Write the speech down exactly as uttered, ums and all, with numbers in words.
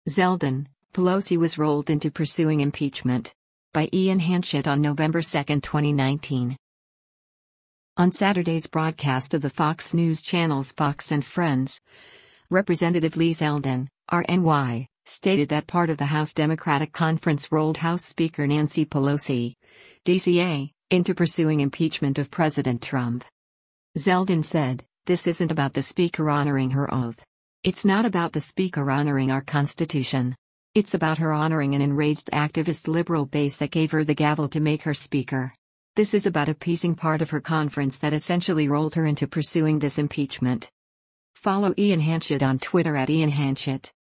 Zeldin, Pelosi was rolled into pursuing impeachment. By Ian Hanchett on November second, twenty nineteen. On Saturday's broadcast of the Fox News channel's Fox and Friends, Representative Lee Zeldin, R N Y, stated that part of the House Democratic Conference rolled House Speaker Nancy Pelosi, D C A, into pursuing impeachment of President Trump. Zeldin said, "This isn't about the Speaker honoring her oath. It's not about the Speaker honoring our Constitution. It's about her honoring an enraged activist liberal base that gave her the gavel to make her Speaker. This is about appeasing part of her conference that essentially rolled her into pursuing this impeachment." Follow Ian Hanchett on Twitter at Ian Hanchett.